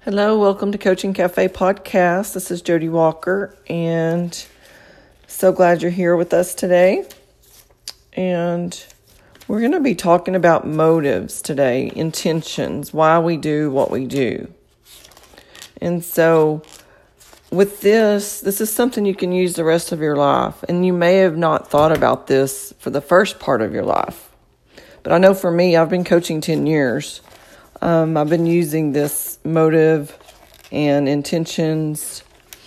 Hello, welcome to Coaching Cafe Podcast. This is Jody Walker, and so glad you're here with us today. And we're going to be talking about motives today, intentions, why we do what we do. And so with this is something you can use the rest of your life. And you may have not thought about this for the first part of your life. But I know for me, I've been coaching 10 years. I've been using this motive and intentions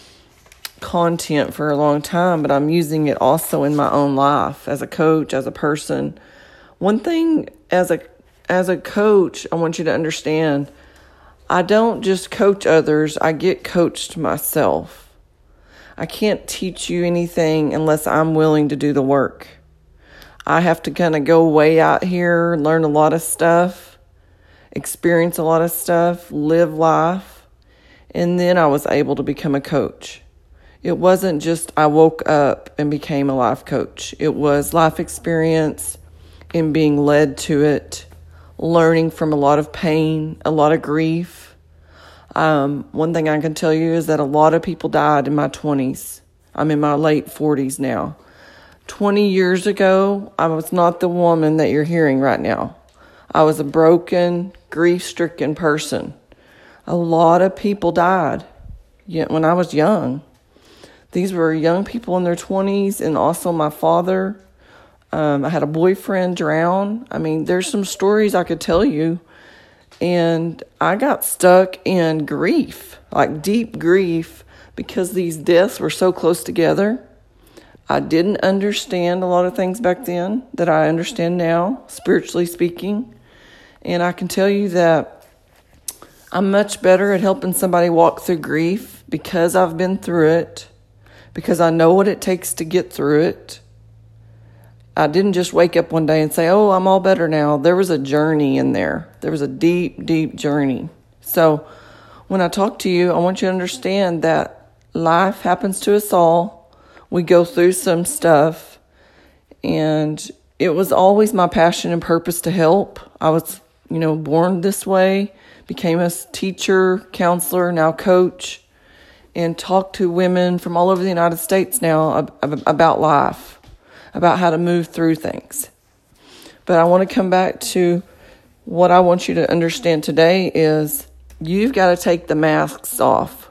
content for a long time, but I'm using it also in my own life as a coach, as a person. One thing as a coach, I want you to understand, I don't just coach others, I get coached myself. I can't teach you anything unless I'm willing to do the work. I have to kind of go way out here, learn a lot of stuff, experience a lot of stuff, live life, and then I was able to become a coach. It wasn't just I woke up and became a life coach. It was life experience and being led to it, learning from a lot of pain, a lot of grief. One thing I can tell you is that a lot of people died in my 20s. I'm in my late 40s now. 20 years ago, I was not the woman that you're hearing right now. I was a broken, grief-stricken person. A lot of people died when I was young. These were young people in their 20s, and also my father. I had a boyfriend drown. I mean, there's some stories I could tell you. And I got stuck in grief, like deep grief, because these deaths were so close together. I didn't understand a lot of things back then that I understand now, spiritually speaking. And I can tell you that I'm much better at helping somebody walk through grief because I've been through it, because I know what it takes to get through it. I didn't just wake up one day and say, oh, I'm all better now. There was a journey in there. There was a deep, deep journey. So when I talk to you, I want you to understand that life happens to us all. We go through some stuff, and it was always my passion and purpose to help. I was born this way, became a teacher, counselor, now coach, and talk to women from all over the United States now about life, about how to move through things. But I want to come back to what I want you to understand today is you've got to take the masks off.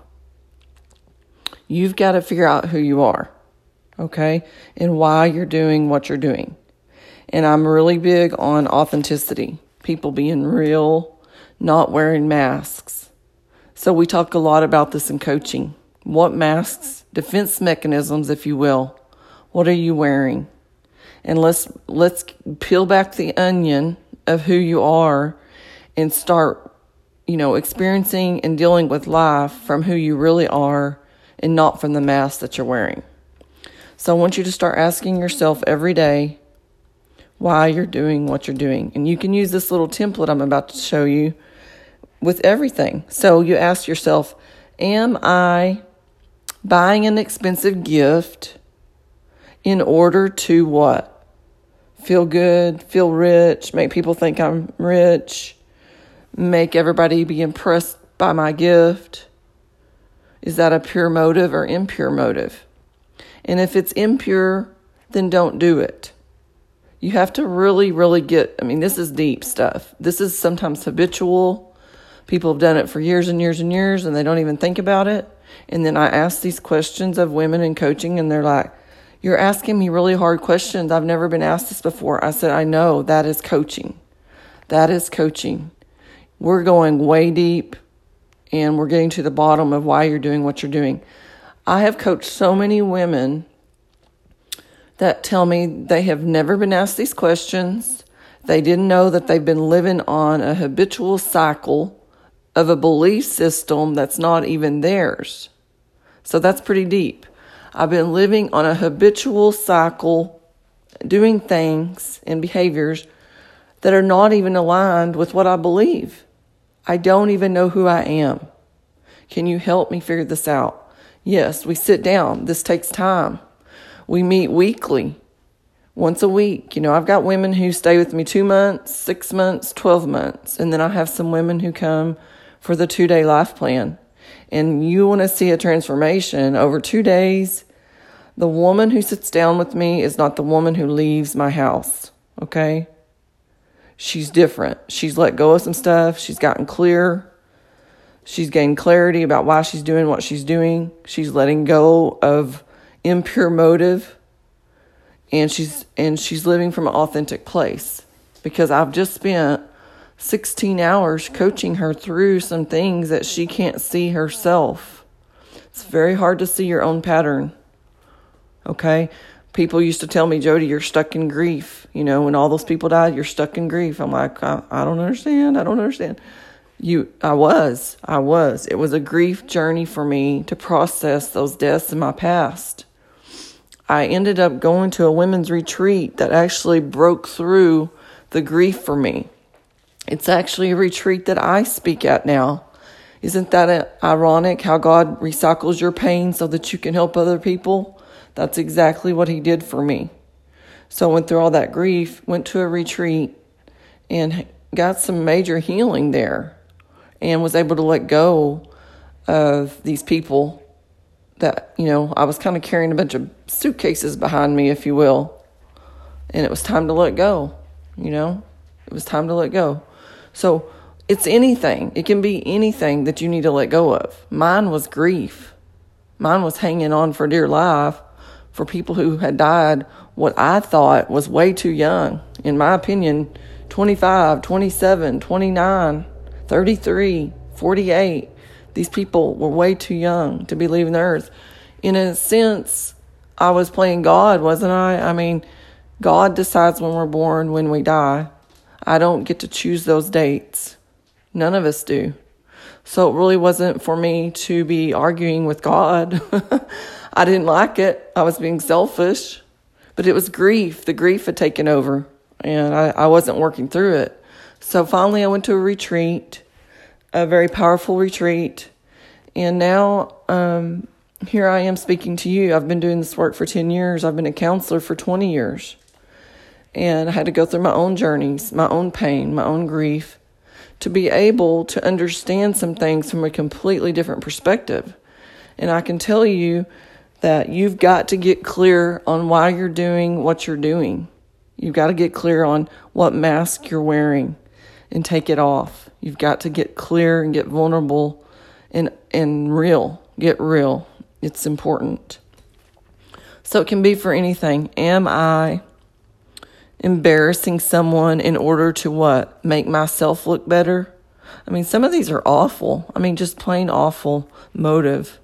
You've got to figure out who you are, okay, and why you're doing what you're doing. And I'm really big on authenticity. People being real, not wearing masks. So we talk a lot about this in coaching. What masks, defense mechanisms, if you will, what are you wearing? And let's peel back the onion of who you are and start, experiencing and dealing with life from who you really are and not from the mask that you're wearing. So I want you to start asking yourself every day why you're doing what you're doing. And you can use this little template I'm about to show you with everything. So you ask yourself, am I buying an expensive gift in order to what? Feel good, feel rich, make people think I'm rich, make everybody be impressed by my gift? Is that a pure motive or impure motive? And if it's impure, then don't do it. You have to really, really this is deep stuff. This is sometimes habitual. People have done it for years and years and years, and they don't even think about it. And then I ask these questions of women in coaching, and they're like, you're asking me really hard questions. I've never been asked this before. I said, I know, that is coaching. That is coaching. We're going way deep, and we're getting to the bottom of why you're doing what you're doing. I have coached so many women that tell me they have never been asked these questions. They didn't know that they've been living on a habitual cycle of a belief system that's not even theirs. So that's pretty deep. I've been living on a habitual cycle, doing things and behaviors that are not even aligned with what I believe. I don't even know who I am. Can you help me figure this out? Yes, we sit down. This takes time. We meet weekly, once a week. I've got women who stay with me 2 months, 6 months, 12 months. And then I have some women who come for the 2-day life plan, and you want to see a transformation over 2 days, the woman who sits down with me is not the woman who leaves my house, okay? She's different. She's let go of some stuff. She's gotten clear. She's gained clarity about why she's doing what she's doing. She's letting go of impure motive, and she's living from an authentic place, because I've just spent 16 hours coaching her through some things that she can't see herself. It's very hard to see your own pattern. Okay? People used to tell me, Jody, you're stuck in grief. You know, when all those people died, you're stuck in grief. I'm like, I don't understand. I don't understand. I was. It was a grief journey for me to process those deaths in my past. I ended up going to a women's retreat that actually broke through the grief for me. It's actually a retreat that I speak at now. Isn't that ironic how God recycles your pain so that you can help other people? That's exactly what he did for me. So I went through all that grief, went to a retreat, and got some major healing there, and was able to let go of these people that, you know, I was kind of carrying a bunch of suitcases behind me, if you will. And it was time to let go, you know. It was time to let go. So it's anything. It can be anything that you need to let go of. Mine was grief. Mine was hanging on for dear life for people who had died what I thought was way too young. In my opinion, 25, 27, 29, 33, 48. These people were way too young to be leaving the earth. In a sense, I was playing God, wasn't I? I mean, God decides when we're born, when we die. I don't get to choose those dates. None of us do. So it really wasn't for me to be arguing with God. I didn't like it. I was being selfish. But it was grief. The grief had taken over. And I wasn't working through it. So finally I went to a retreat. A very powerful retreat. And now here I am speaking to you. I've been doing this work for 10 years. I've been a counselor for 20 years. And I had to go through my own journeys, my own pain, my own grief, to be able to understand some things from a completely different perspective. And I can tell you that you've got to get clear on why you're doing what you're doing. You've got to get clear on what mask you're wearing and take it off. You've got to get clear and get vulnerable and real. Get real. It's important. So it can be for anything. Am I embarrassing someone in order to what? Make myself look better? I mean, some of these are awful. I mean, just plain awful motive.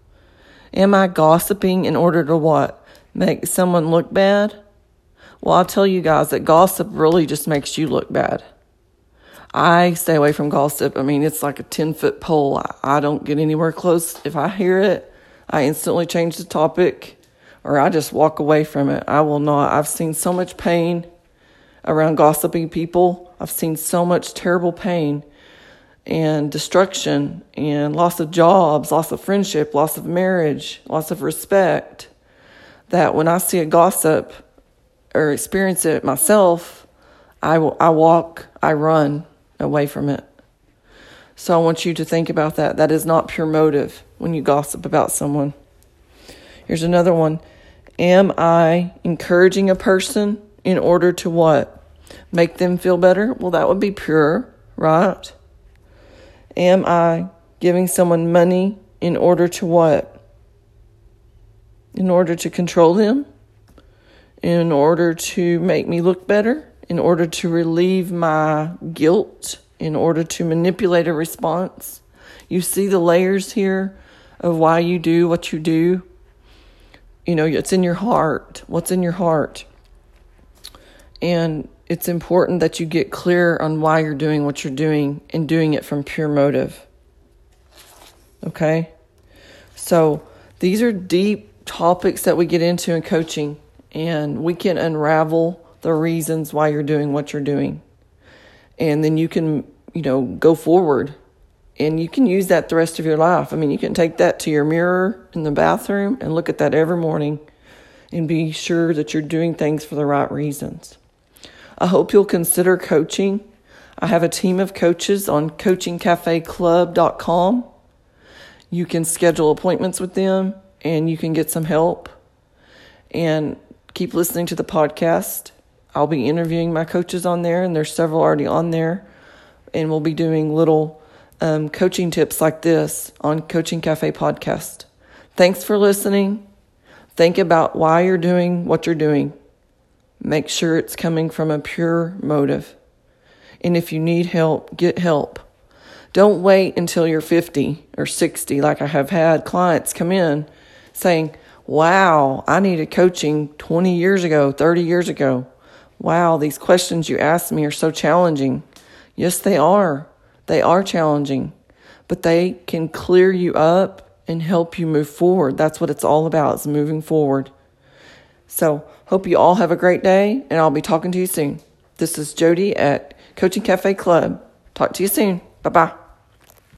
Am I gossiping in order to what? Make someone look bad? Well, I'll tell you guys that gossip really just makes you look bad. I stay away from gossip. I mean, it's like a 10-foot pole. I don't get anywhere close. If I hear it, I instantly change the topic, or I just walk away from it. I will not. I've seen so much pain around gossiping people. I've seen so much terrible pain and destruction and loss of jobs, loss of friendship, loss of marriage, loss of respect, that when I see a gossip or experience it myself, I run away from it. So I want you to think about that. That is not pure motive when you gossip about someone. Here's another one. Am I encouraging a person in order to what? Make them feel better? Well, that would be pure, right? Am I giving someone money in order to what? In order to control them? In order to make me look better? In order to relieve my guilt? In order to manipulate a response? You see the layers here of why you do what you do? You know, it's in your heart. What's in your heart? And it's important that you get clear on why you're doing what you're doing and doing it from pure motive. Okay? So these are deep topics that we get into in coaching, and we can unravel the reasons why you're doing what you're doing. And then you can, go forward, and you can use that the rest of your life. I mean, you can take that to your mirror in the bathroom and look at that every morning and be sure that you're doing things for the right reasons. I hope you'll consider coaching. I have a team of coaches on coachingcafeclub.com. You can schedule appointments with them and you can get some help. And keep listening to the podcast. I'll be interviewing my coaches on there, and there's several already on there. And we'll be doing little coaching tips like this on Coaching Cafe Podcast. Thanks for listening. Think about why you're doing what you're doing. Make sure it's coming from a pure motive. And if you need help, get help. Don't wait until you're 50 or 60, like I have had clients come in saying, wow, I needed coaching 20 years ago, 30 years ago. Wow, these questions you asked me are so challenging. Yes, they are. They are challenging. But they can clear you up and help you move forward. That's what it's all about, is moving forward. So, hope you all have a great day, and I'll be talking to you soon. This is Jody at Coaching Cafe Club. Talk to you soon. Bye-bye.